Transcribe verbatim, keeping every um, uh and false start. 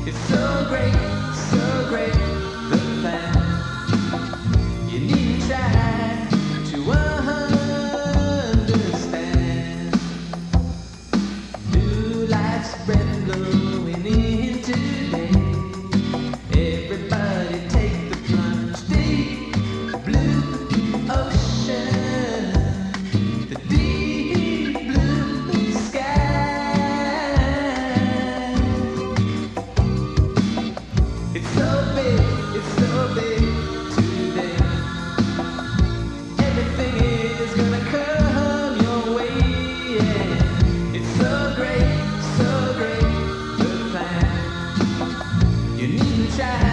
It's so great, so great, the plan. You needn't try to understand. New life's breath blowing in today. Everybody take the plunge, deep blue ocean, the deep blue sky. It's so big, it's so big today. Everything is gonna come your way, yeah. It's so great, so great, the plan. You needn't try